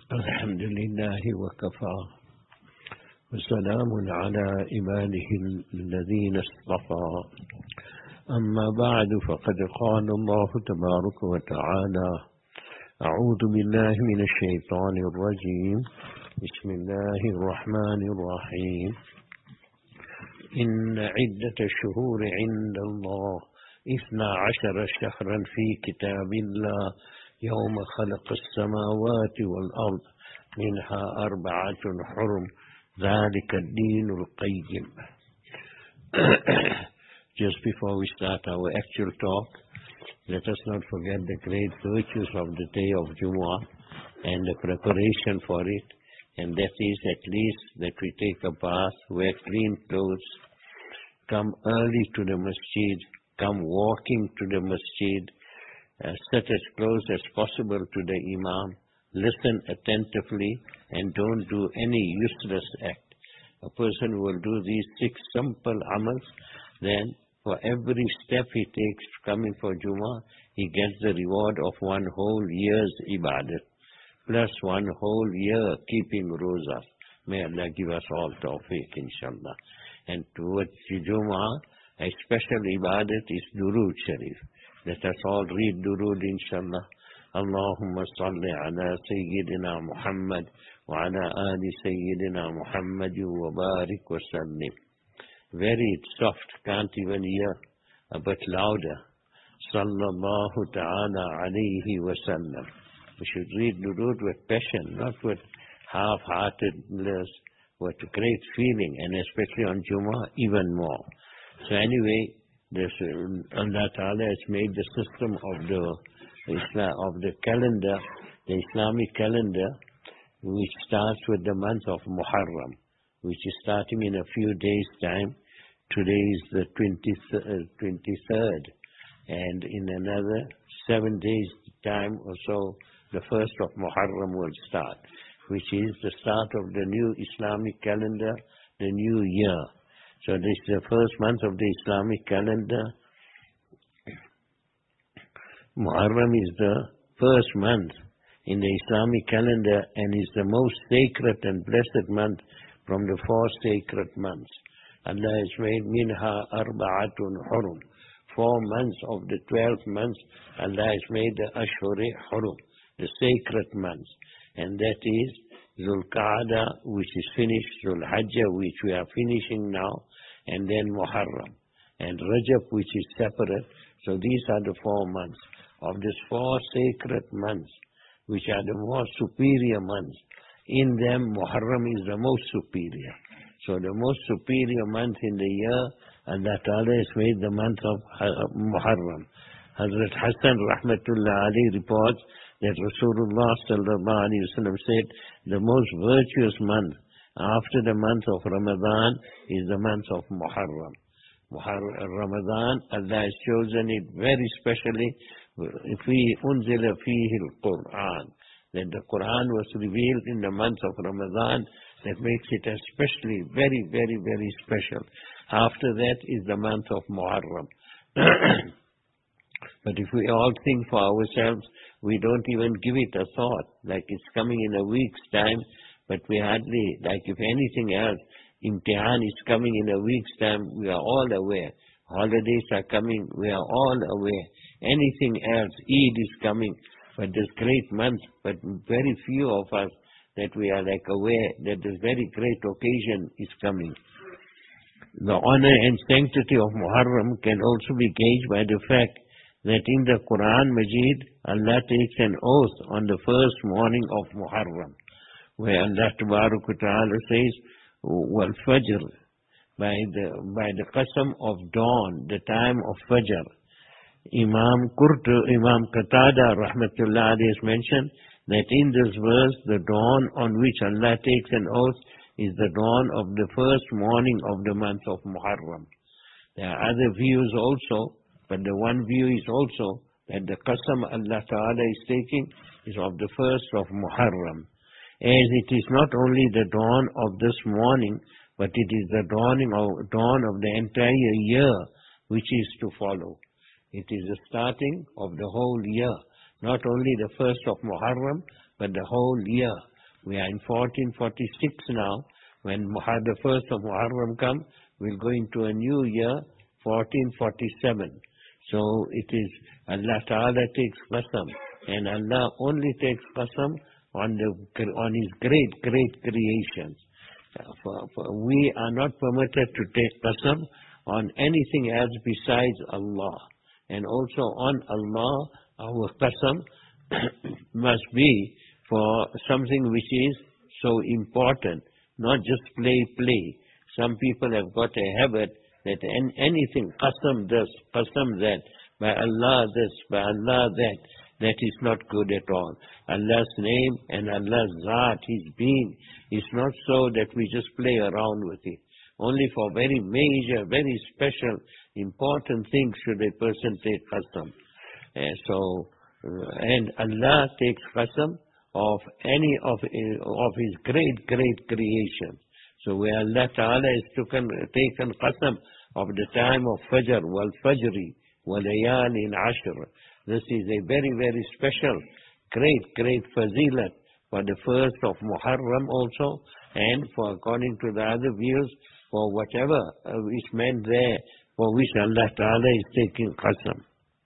الحمد لله وكفى وسلام على عباده الذين اصطفى أما بعد فقد قال الله تبارك وتعالى أعوذ بالله من الشيطان الرجيم بسم الله الرحمن الرحيم إن عدة الشهور عند الله 12 شهرا في كتاب الله يوم خلق السماوات والأرض منها 4 حرم ذلك الدين القيم. Just before we start our actual talk, let us not forget the great virtues of the day of Jumu'ah and the preparation for it, and that is at least that we take a bath, wear clean clothes, come early to the masjid, come walking to the masjid, sit as close as possible to the Imam, listen attentively, and don't do any useless act. A person who will do these 6 simple amals, then for every step he takes coming for Jummah, he gets the reward of 1 whole year's ibadat, plus 1 whole year keeping rozas. May Allah give us all tawfiq, inshallah. And towards Jummah, a special ibadat is Durood Sharif. Let us all read Durood, inshallah. Allahumma salli ala Sayyidina Muhammad wa ala ali Sayyidina Muhammad wa barik wa sallim. Very soft, can't even hear, a bit louder. Sallallahu ta'ala alayhi wa sallam. We should read Durood with passion, not with half-heartedness, with great feeling, and especially on Jummah, even more. So anyway, Allah Ta'ala has made the system of the calendar, the Islamic calendar, which starts with the month of Muharram, which is starting in a few days' time. Today is the 23rd, and in another 7 days' time or so, the 1st of Muharram will start, which is the start of the new Islamic calendar, the new year. So this is the first month of the Islamic calendar. Muharram is the first month in the Islamic calendar and is the most sacred and blessed month from the 4 sacred months. Allah has made minha arba'atun hurum. 4 months of the 12 months, Allah has made the Ashhur-e Hurum, the sacred months. And that is Dhul Qa'dah, which is finished, Dhul Hajjah, which we are finishing now, and then Muharram, and Rajab, which is separate. So these are the 4 months. Of these 4 sacred months, which are the more superior months, in them Muharram is the most superior. So the most superior month in the year, Allah Ta'ala has made the month of Muharram. Hazrat Hassan Rahmatullah Ali reports that Rasulullah Sallallahu Alaihi Wasallam said, the most virtuous month after the month of Ramadan is the month of Muharram. Ramadan, Allah has chosen it very specially. Unzila fihi al-Quran, that the Quran was revealed in the month of Ramadan. That makes it especially very, very, very special. After that is the month of Muharram. But if we all think for ourselves, we don't even give it a thought, like it's coming in a week's time, but we hardly, like if anything else, Imtihan is coming in a week's time, we are all aware. Holidays are coming, we are all aware. Anything else, Eid is coming, but this great month, but very few of us that we are like aware that this very great occasion is coming. The honor and sanctity of Muharram can also be gauged by the fact that in the Quran Majid, Allah takes an oath on the first morning of Muharram, where Allah Ta'ala says, Wal Fajr, by the qasam of dawn, the time of Fajr. Imam Qatada Rahmatullah alayhi has mentioned that in this verse, the dawn on which Allah takes an oath is the dawn of the first morning of the month of Muharram. There are other views also, but the one view is also that the qasam Allah Ta'ala is taking is of the first of Muharram. As it is not only the dawn of this morning, but it is the dawn of the entire year which is to follow. It is the starting of the whole year, not only the first of Muharram, but the whole year. We are in 1446 now. When the first of Muharram comes, we'll go into a new year, 1447. So it is Allah Ta'ala takes qasam, and Allah only takes qasam on His great creations. We are not permitted to take qasam on anything else besides Allah. And also on Allah, our qasam must be for something which is so important, not just play. Some people have got a habit that anything, qasam this, qasam that, by Allah this, by Allah that is not good at all. Allah's name and Allah's Zat, His being, is not so that we just play around with it. Only for very major, very special, important things should a person take qasam. And Allah takes qasam of any of His great creations. So where Allah Ta'ala has taken qasam of the time of Fajr, wal Fajri, wal Layalin Ashr. This is a very, very special, great fazilat for the first of Muharram also, and for, according to the other views, for whatever is meant there, for which Allah Ta'ala is taking qasam.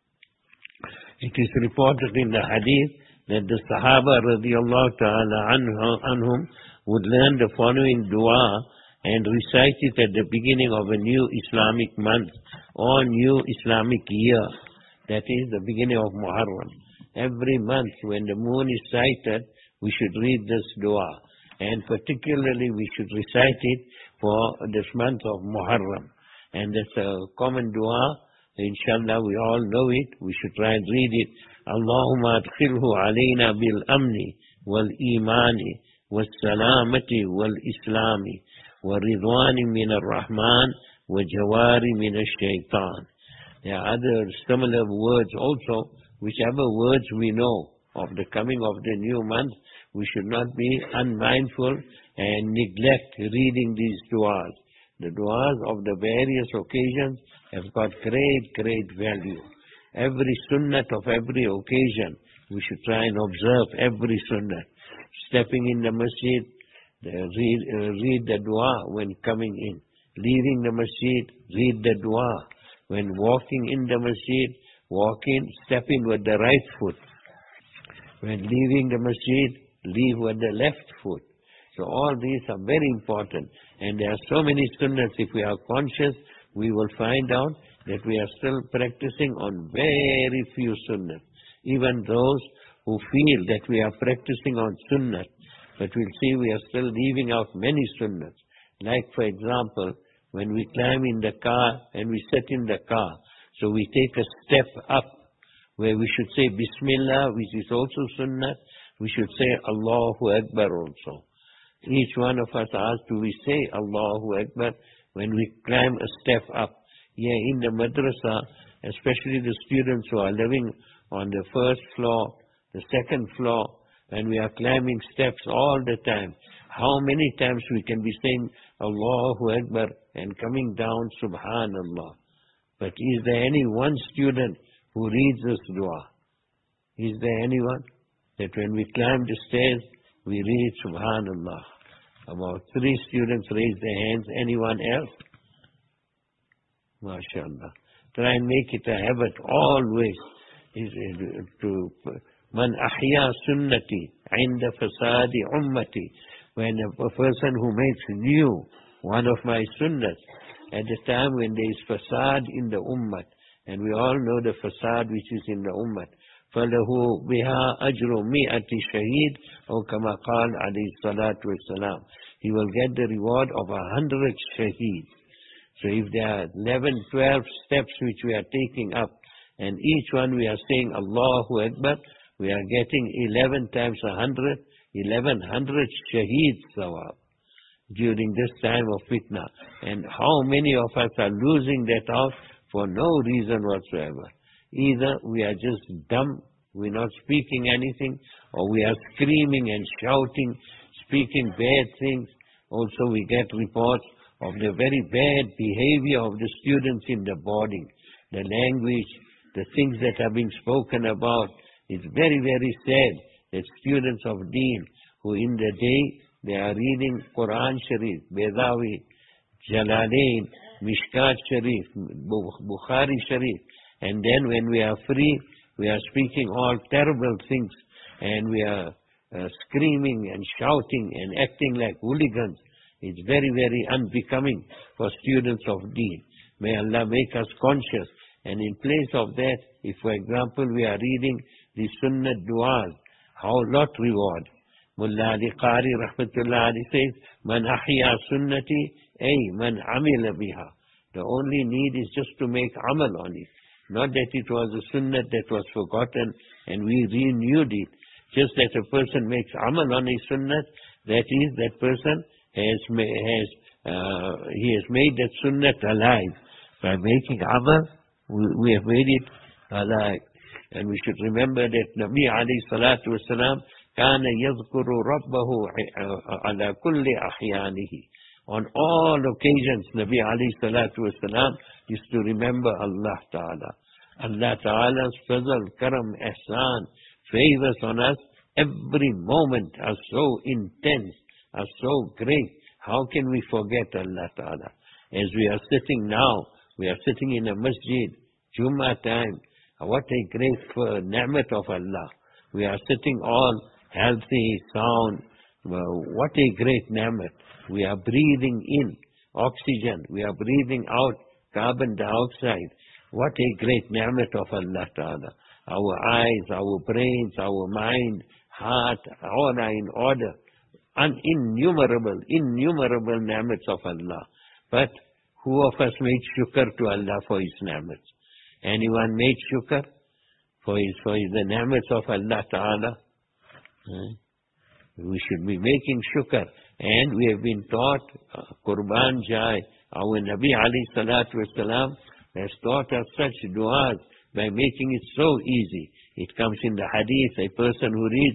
It is reported in the hadith that the Sahaba radiallahu ta'ala anhum would learn the following dua and recite it at the beginning of a new Islamic month or new Islamic year. That is the beginning of Muharram. Every month when the moon is sighted, we should read this dua. And particularly we should recite it for this month of Muharram. And that's a common dua. Inshallah, we all know it. We should try and read it. Allahumma adkhilhu alayna bil amni wal imani wal salamati wal islami wa ridwani min ar-Rahman wa jawari min ash-shaytan. There are other similar words also. Whichever words we know of the coming of the new month, we should not be unmindful and neglect reading these du'as. The du'as of the various occasions have got great value. Every sunnat of every occasion, we should try and observe every sunnat. Stepping in the masjid, read the dua when coming in. Leaving the masjid, read the dua. When walking in the masjid, walk in, step in with the right foot. When leaving the masjid, leave with the left foot. So all these are very important. And there are so many sunnahs. If we are conscious, we will find out that we are still practicing on very few sunnahs. Even those who feel that we are practicing on sunnah, but we'll see we are still leaving out many sunnahs. Like for example, when we climb in the car and we sit in the car, so we take a step up where we should say Bismillah, which is also sunnah. We should say Allahu Akbar also. Each one of us asks, do we say Allahu Akbar when we climb a step up? Yeah, in the madrasa, especially the students who are living on the first floor, the second floor, and we are climbing steps all the time. How many times we can be saying Allahu Akbar and coming down Subhanallah? But is there any one student who reads this dua? Is there anyone that when we climb the stairs, we read Subhanallah? About 3 students raise their hands. Anyone else? MashaAllah. Try and make it a habit always. To Man ahya sunnati inda fasadi ummati. When a person who makes new one of my sunnahs at the time when there is fasad in the ummah, and we all know the fasad which is in the ummah, فَلَهُ بِهَا أَجْرُ مِئَةِ شَهِيدٍ or كَمَا قَالَ عَلَيْهِ الصَّلَاةُ وَالسَّلَامُ. He will get the reward of 100 shaheed. So if there are 11, 12 steps which we are taking up, and each one we are saying Allahu Akbar, we are getting 11 times 100, 1100 shaheed sawab during this time of fitna. And how many of us are losing that out for no reason whatsoever? Either we are just dumb, we're not speaking anything, or we are screaming and shouting, speaking bad things. Also we get reports of the very bad behavior of the students in the boarding. The language, the things that are being spoken about. It's very, very sad that students of Deen who in the day they are reading Quran Sharif, Bedawi, Jalalain, Mishkat Sharif, Bukhari Sharif, and then when we are free, we are speaking all terrible things, and we are screaming and shouting and acting like hooligans. It's very, very unbecoming for students of Deen. May Allah make us conscious. And in place of that, if for example we are reading the Sunnah du'as, how lot reward. Mullah Ali Qari Rahmatullah Ali says, Man ahya sunnati, man amila biha. The only need is just to make amal on it. Not that it was a sunnah that was forgotten and we renewed it. Just that a person makes amal on a sunnah, that is, that person has made that sunnah alive. By making amal, we have made it alive. And we should remember that Nabi alayhi salatu wasalam كان يذكر ربه على كل أحيانه. On all occasions, Nabi alayhi salatu wasalam used to remember Allah Ta'ala. Allah Ta'ala's fazl, karam, ihsan, favors on us every moment are so intense, are so great. How can we forget Allah Ta'ala? As we are sitting now, we are sitting in a masjid, Jummah time. What a great ni'mat of Allah. We are sitting all healthy, sound. What a great ni'mat. We are breathing in oxygen. We are breathing out carbon dioxide. What a great ni'mat of Allah Ta'ala. Our eyes, our brains, our mind, heart, all are in order. Innumerable ni'mats of Allah. But who of us made shukr to Allah for His ni'mats? Anyone made shukr for the ni'mats of Allah Ta'ala? We should be making shukr. And we have been taught, Qurban Jai, our Nabi alayhi salatu wasalam has taught us such du'as by making it so easy. It comes in the hadith, a person who reads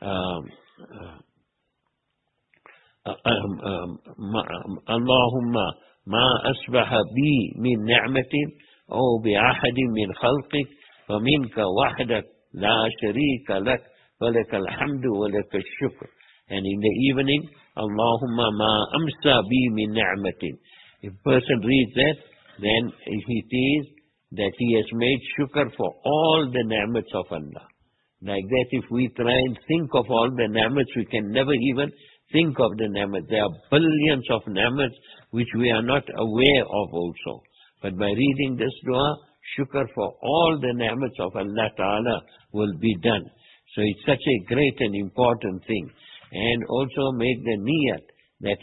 Allahumma ma asbaha bi min ni'matin aw bi ahadin min khalqik fa minka wahdak la sharika lak walaka alhamdu walaka shukr. And in the evening, Allahumma ma amsa bi min ni'matin. If a person reads that, then it is that he has made shukr for all the ni'mats of Allah. Like that, if we try and think of all the ni'mats, we can never even think of the ni'mats. There are billions of ni'mats which we are not aware of also. But by reading this dua, shukr for all the ni'mats of Allah Ta'ala will be done. So it's such a great and important thing. And also make the niyat that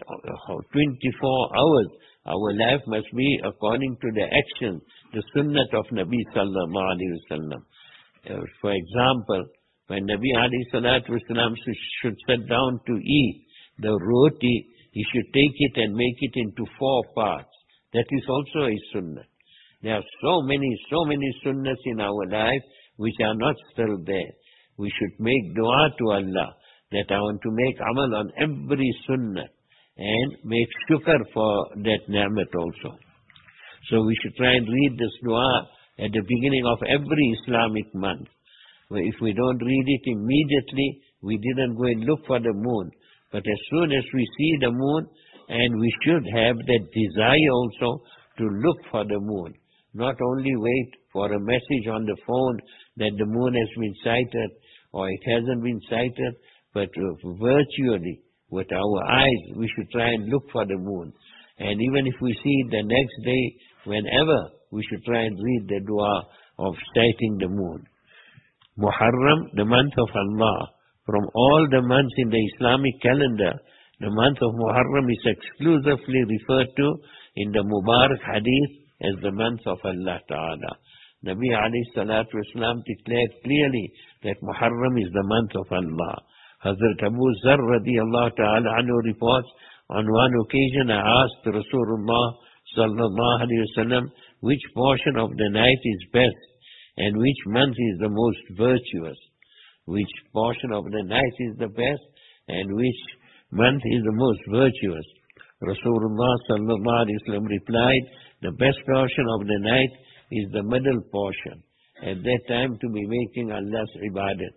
24 hours our life must be according to the action, the sunnat of Nabi Sallallahu Alaihi Wasallam. For example, when Nabi Alayhi Salatu Wasallam should sit down to eat the roti, he should take it and make it into 4 parts. That is also a sunnah. There are so many sunnahs in our life which are not still there. We should make dua to Allah that I want to make amal on every sunnah and make shukr for that ni'mat also. So we should try and read this dua at the beginning of every Islamic month. If we don't read it immediately, we didn't go and look for the moon. But as soon as we see the moon, and we should have that desire also to look for the moon. Not only wait for a message on the phone that the moon has been sighted or it hasn't been sighted, but virtually, with our eyes, we should try and look for the moon. And even if we see it the next day, whenever, we should try and read the dua of sighting the moon. Muharram, the month of Allah. From all the months in the Islamic calendar, the month of Muharram is exclusively referred to in the Mubarak Hadith as the month of Allah Ta'ala. Nabi alayhi salatu wasalam declared clearly that Muharram is the month of Allah. Hazrat Abu Zar radiyallahu ta'ala anhu reports, on one occasion I asked Rasulullah sallallahu alayhi wasallam which portion of the night is best and which month is the most virtuous. Which portion of the night is the best and which month is the most virtuous. Rasulullah sallallahu alayhi wasallam replied, the best portion of the night is the middle portion. At that time to be making Allah's ibadat.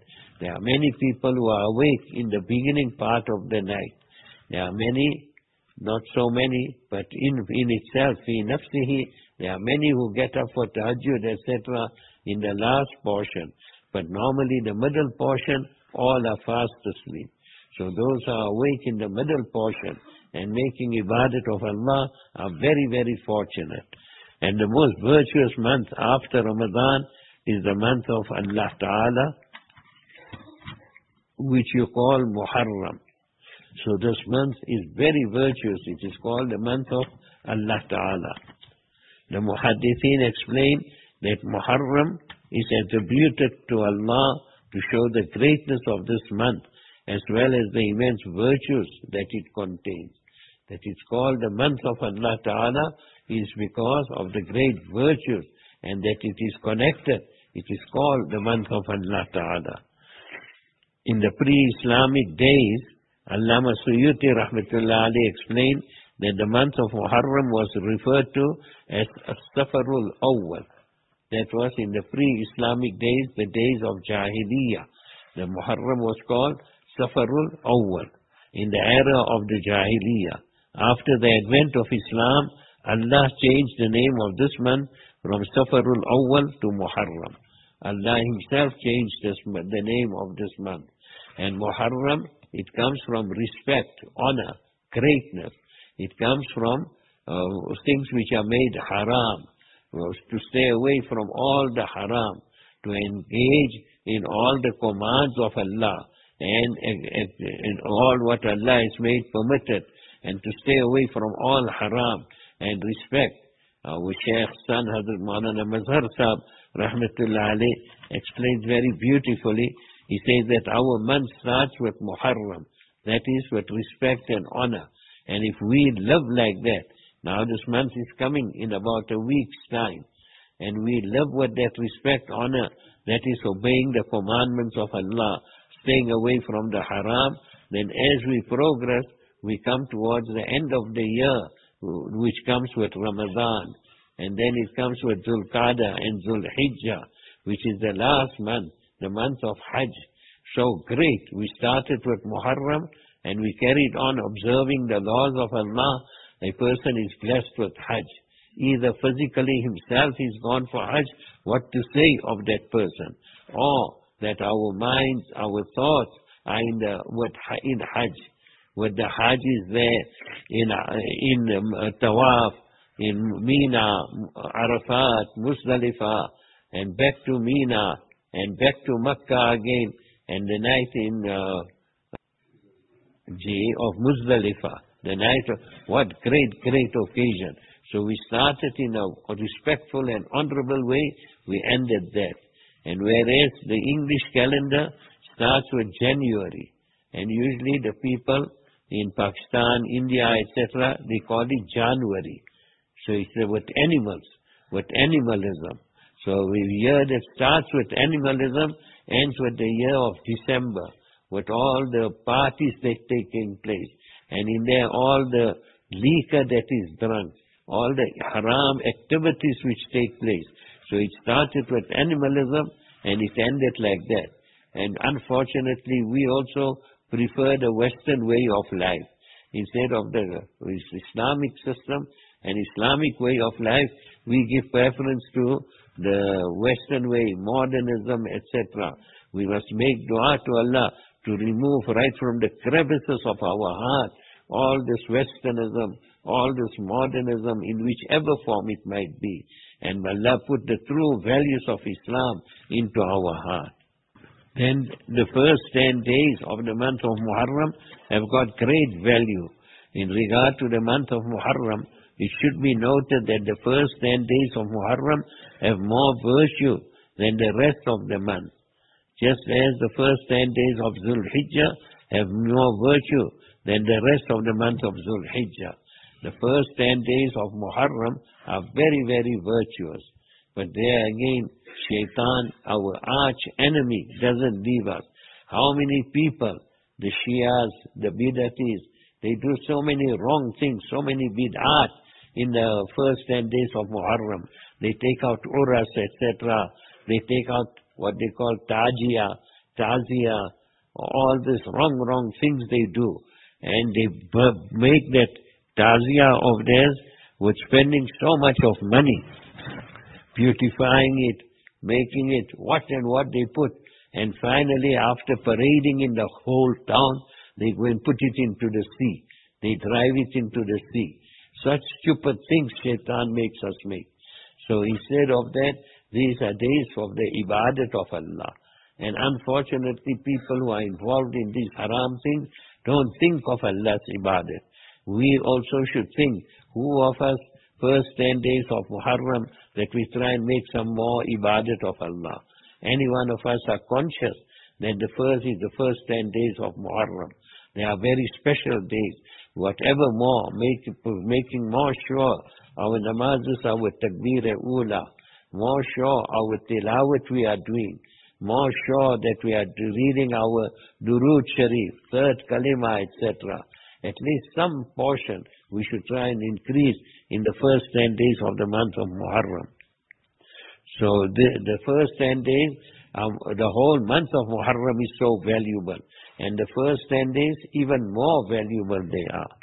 There are many people who are awake in the beginning part of the night. There are many, not so many, but in itself, fi nafsihi, there are many who get up for tahajjud, etc., in the last portion. But normally the middle portion, all are fast asleep. So those who are awake in the middle portion and making ibadat of Allah are very, very fortunate. And the most virtuous month after Ramadan is the month of Allah Ta'ala, which you call Muharram. So this month is very virtuous. It is called the month of Allah Ta'ala. The Muhaddithin explain that Muharram is attributed to Allah to show the greatness of this month, as well as the immense virtues that it contains. That it's called the month of Allah Ta'ala is because of the great virtues, and that it is connected. It is called the month of Allah Ta'ala. In the pre-Islamic days, Allama Suyuti Rahmatullah Ali explained that the month of Muharram was referred to as As-Safarul Awwal. That was in the pre-Islamic days, the days of Jahiliyyah. The Muharram was called Safarul Awwal in the era of the Jahiliyyah. After the advent of Islam, Allah changed the name of this month from Safarul Awwal to Muharram. Allah Himself changed the name of this month. And Muharram, it comes from respect, honor, greatness. It comes from things which are made haram, to stay away from all the haram, to engage in all the commands of Allah, and in all what Allah has made permitted, and to stay away from all haram, and respect. Our Shaykh's son, Hazrat Maulana Mazhar Sahib, Rahmatullah alayh, explains very beautifully. He says that our month starts with Muharram, that is with respect and honor. And if we live like that, now this month is coming in about a week's time, and we live with that respect, honor, that is obeying the commandments of Allah, staying away from the haram, then as we progress, we come towards the end of the year, which comes with Ramadan, and then it comes with Dhul Qa'dah and Dhul Hijjah, which is the last month, the month of Hajj. So great. We started with Muharram, and we carried on observing the laws of Allah. A person is blessed with Hajj. Either physically himself is gone for Hajj, what to say of that person, or that our minds, our thoughts are in Hajj. With the Hajj is there in Tawaf, in Mina, Arafat, Muzdalifah, and back to Mina, and back to Makkah again, and the night in of Muzdalifah, the night of, what great occasion. So we started in a respectful and honorable way, we ended that. And whereas the English calendar starts with January, and usually the people in Pakistan, India, etc., they call it January. So it's with animals, with animalism. So we hear that starts with animalism, ends with the year of December, with all the parties that taking place, and in there all the liquor that is drunk, all the haram activities which take place. So it started with animalism, and it ended like that. And unfortunately, we also prefer the Western way of life. Instead of the Islamic system and Islamic way of life, we give preference to the Western way, modernism, etc. We must make dua to Allah to remove right from the crevices of our heart all this Westernism, all this modernism in whichever form it might be. And Allah put the true values of Islam into our heart. Then the first 10 days of the month of Muharram have got great value. In regard to the month of Muharram, it should be noted that the first 10 days of Muharram have more virtue than the rest of the month. Just as the first 10 days of Dhul Hijjah have more virtue than the rest of the month of Dhul Hijjah. The first 10 days of Muharram are very, very virtuous. But there again, Shaitan, our arch enemy, doesn't leave us. How many people, the Shias, the Bidatis, they do so many wrong things, so many bid'at in the first 10 days of Muharram. They take out uras, etc. They take out what they call tajia. tazia, all this wrong things they do. And they make that tazia of theirs with spending so much of money, beautifying it, making it what and what they put. And finally, after parading in the whole town, they go and put it into the sea. They drive it into the sea. Such stupid things Shaitan makes us make. So instead of that, these are days of the ibadat of Allah. And unfortunately, people who are involved in these haram things don't think of Allah's ibadat. We also should think, who of us, first 10 days of Muharram, that we try and make some more ibadat of Allah. Any one of us are conscious that the first is the first 10 days of Muharram. They are very special days. Whatever more, making more sure our namazes, our takbir-e-ula, more sure our tilawat we are doing, more sure that we are reading our Durood Sharif, third kalima, etc. At least some portion we should try and increase in the first 10 days of the month of Muharram. So the first 10 days, the whole month of Muharram is so valuable. And the first 10 days, even more valuable they are.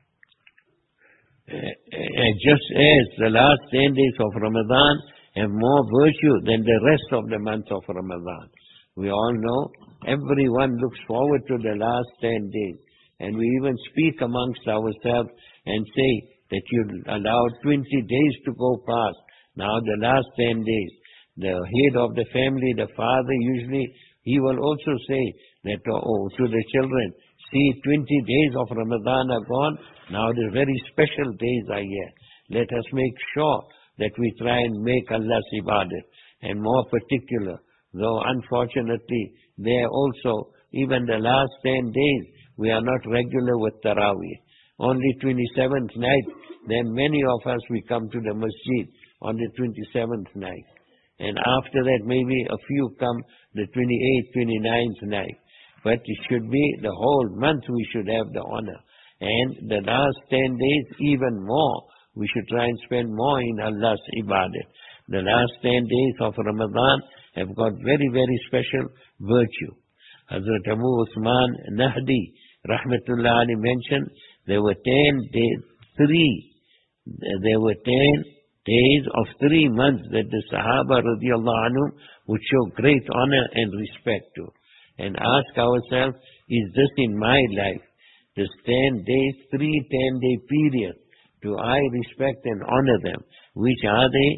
Just as the last 10 days of Ramadan have more virtue than the rest of the month of Ramadan. We all know, everyone looks forward to the last 10 days. And we even speak amongst ourselves and say that you allow 20 days to go past. Now the last 10 days, the head of the family, the father, usually, he will also say that to the children, see, 20 days of Ramadan are gone, now the very special days are here. Let us make sure that we try and make Allah's ibadat. And more particular, though unfortunately, there also, even the last 10 days, we are not regular with Taraweeh. Only 27th night, then many of us, we come to the masjid on the 27th night. And after that, maybe a few come the 28th, 29th night. But it should be the whole month we should have the honor. And the last 10 days, even more, we should try and spend more in Allah's ibadat. The last 10 days of Ramadan have got very, very special virtue. Hazrat Abu Usman Nahdi, Rahmatullah Ali, mentioned there were 10 days, there were 10 days of 3 months that the Sahaba radiallahu anhum would show great honor and respect to. And ask ourselves, is this in my life? This 10 days, 3 10-day periods, do I respect and honor them? Which are they?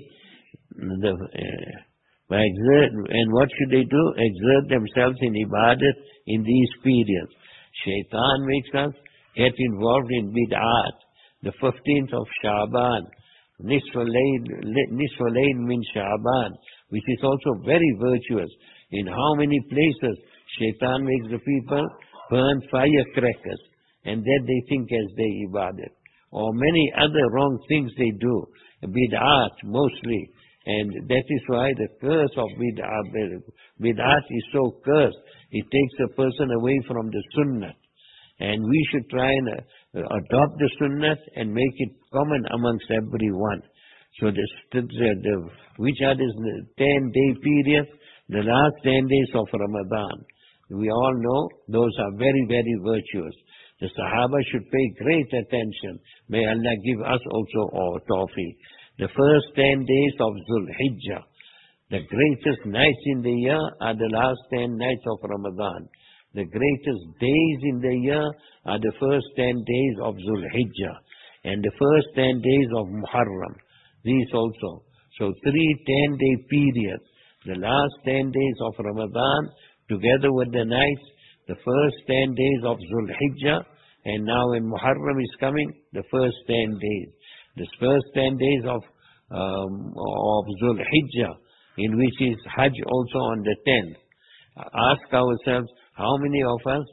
And what should they do? Exert themselves in ibadat in these periods. Shaitan makes us get involved in bid'at. The 15th of Sha'ban, Nisful Layl min Sha'ban, which is also very virtuous. In how many places Shaitan makes the people burn firecrackers, and that they think as their ibadat. Or many other wrong things they do, bid'at mostly. And that is why the curse of bid'at is so cursed. It takes a person away from the sunnah. And we should try and adopt the sunnah and make it common amongst everyone. So which are these 10-day periods? The last 10 days of Ramadan. We all know those are very, very virtuous. The Sahaba should pay great attention. May Allah give us also our tawfiq. The first 10 days of Dhul Hijjah. The greatest nights in the year are the last 10 nights of Ramadan. The greatest days in the year are the first 10 days of Dhul Hijjah. And the first 10 days of Muharram. These also. So 3 10-day periods. The last 10 days of Ramadan, together with the nights, the first 10 days of Dhul Hijjah, and now when Muharram is coming, the first 10 days. The first 10 days of Dhul Hijjah, in which is Hajj also on the 10th. Ask ourselves, how many of us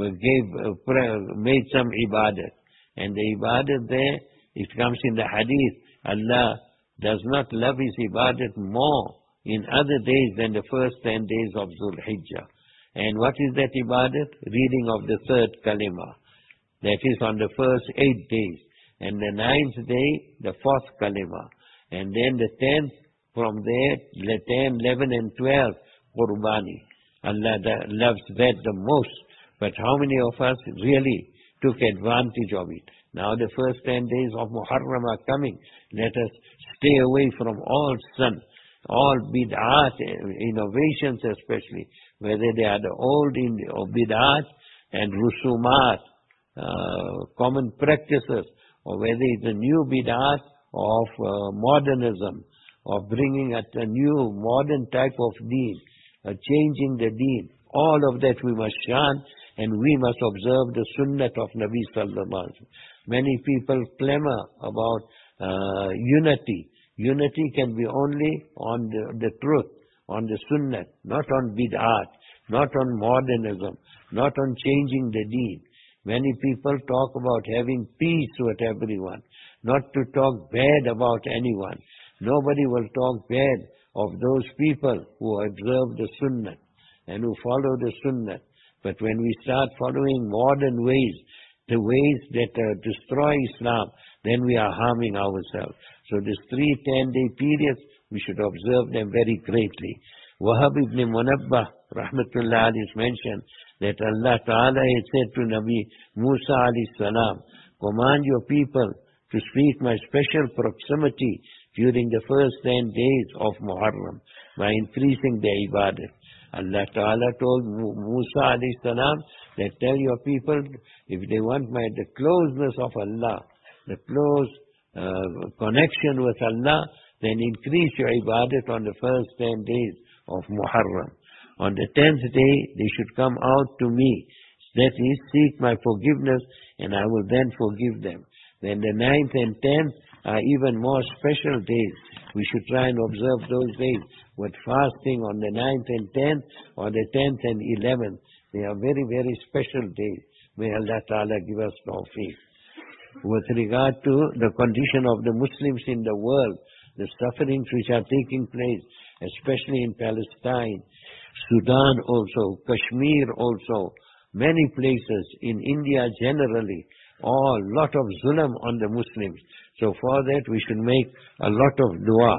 made some ibadat? And the ibadat there, it comes in the hadith, Allah does not love His ibadat more in other days than the first 10 days of Dhul Hijjah. And what is that ibadat? Reading of the third kalima. That is on the first 8 days. And the 9th day, the 4th kalima. And then the 10th, from there, the 10, 11 and 12, Qurbani. Allah loves that the most. But how many of us really took advantage of it? Now the first 10 days of Muharram are coming. Let us stay away from all sun, all bid'at, innovations especially, whether they are the old bid'at and rusumat, common practices, or whether it's a new bid'at of modernism, of bringing a new modern type of deen, changing the deen. All of that we must shun, and we must observe the sunnah of Nabi sallallahu alaihi wasallam. Many people clamor about unity. Unity can be only on the truth, on the sunnah, not on bid'at, not on modernism, not on changing the deen. Many people talk about having peace with everyone, not to talk bad about anyone. Nobody will talk bad of those people who observe the sunnah and who follow the sunnah. But when we start following modern ways, the ways that destroy Islam, then we are harming ourselves. So these 3 10-day periods, we should observe them very greatly. Wahab ibn Munabbah, rahmatullah alayhi, mentioned that Allah Ta'ala had said to Nabi Musa alayhi salam, command your people to speak my special proximity during the first 10 days of Muharram by increasing their ibadat. Allah Ta'ala told Musa alayhi salam that tell your people, if they want the closeness of Allah, the close connection with Allah, then increase your ibadat on the first 10 days of Muharram. On the 10th day, they should come out to me. That is, seek my forgiveness, and I will then forgive them. Then the 9th and 10th are even more special days. We should try and observe those days with fasting on the 9th and 10th, or the 10th and 11th. They are very, very special days. May Allah Ta'ala give us tawfiq. With regard to the condition of the Muslims in the world, the sufferings which are taking place, especially in Palestine, Sudan also, Kashmir also, many places, in India generally, lot of zulm on the Muslims. So for that we should make a lot of dua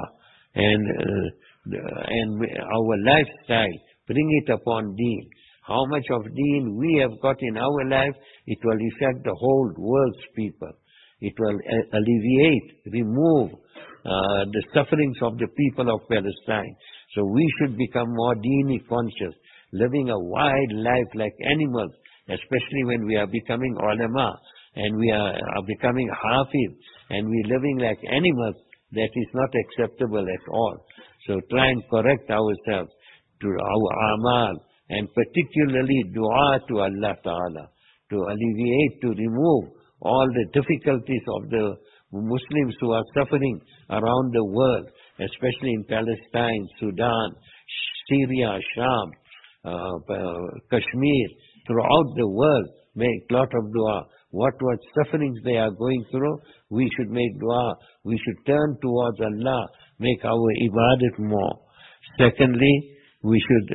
and our lifestyle, bring it upon deen. How much of deen we have got in our life, it will affect the whole world's people. It will alleviate, remove the sufferings of the people of Palestine. So we should become more deeni conscious, living a wide life like animals, especially when we are becoming ulama and we are becoming hafiz and we are living like animals. That is not acceptable at all. So try and correct ourselves to our amal, and particularly dua to Allah Ta'ala, to alleviate, to remove all the difficulties of the Muslims who are suffering around the world, especially in Palestine, Sudan, Syria, Sham, Kashmir, throughout the world. Make lot of dua. What sufferings they are going through, we should make dua. We should turn towards Allah, make our ibadat more. Secondly, we should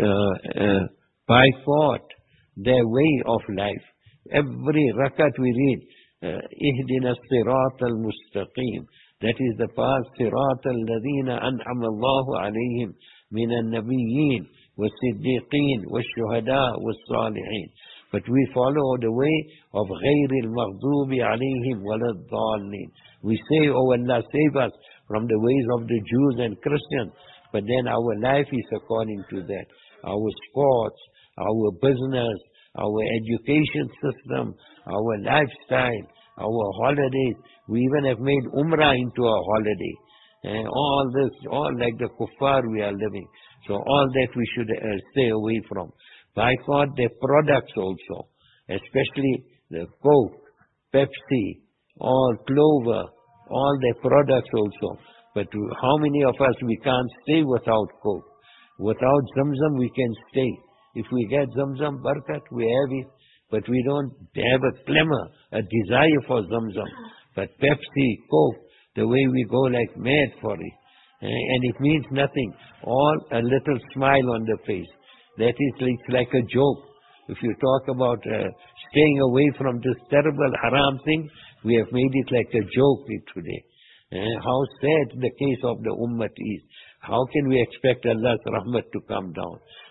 boycott their way of life. Every rakat we read, Ihdina as-sirat al-mustaqim. That is the path, sirat al-ladhina an'ama Allahu alayhim min al-nabiyyin wa-siddiqeen wa-shuhada wa-salihin. But we follow the way of غَيْرِ الْمَغْضُوبِ عَلَيْهِمْ وَلَا الضَّالِّينَ. We say, oh Allah, save us from the ways of the Jews and Christians. But then our life is according to that. Our sports, our business, our education system, our lifestyle, our holidays. We even have made Umrah into a holiday. And all this, all like the kuffar we are living. So all that we should stay away from. Boycott their products also, especially the Coke, Pepsi, all Clover, all their products also. But how many of us, we can't stay without Coke? Without Zamzam we can stay. If we get Zamzam Barakat, we have it. But we don't have a clamor, a desire for Zamzam. But Pepsi, Coke, the way we go like mad for it. And it means nothing. All a little smile on the face. That is like a joke. If you talk about staying away from this terrible haram thing, we have made it like a joke today. How sad the case of the ummah is. How can we expect Allah's rahmat to come down?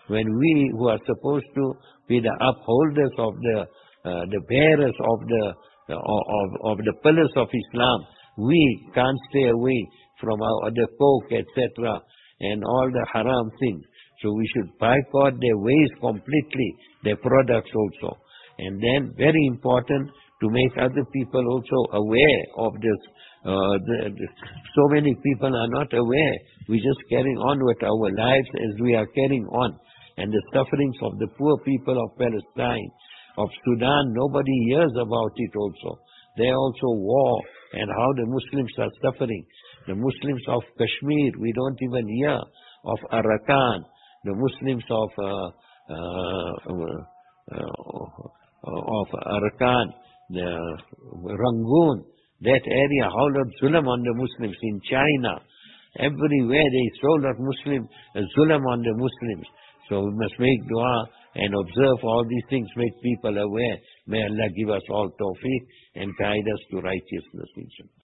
when we who are supposed to be the upholders of the bearers of the pillars of Islam, we can't stay away from the coke, etc., and all the haram things. So we should boycott their ways completely, their products also. And then, very important, to make other people also aware of this. So many people are not aware. We just carrying on with our lives as we are carrying on. And the sufferings of the poor people of Palestine, of Sudan, nobody hears about it also. There also war and how the Muslims are suffering. The Muslims of Kashmir, we don't even hear of Arakan. The Muslims of Arakan, the Rangoon, that area, how lot zulm on the Muslims in China. Everywhere there is so lot Muslim zulm on the Muslims. So we must make dua and observe all these things, make people aware. May Allah give us all tawfiq and guide us to righteousness, inshallah.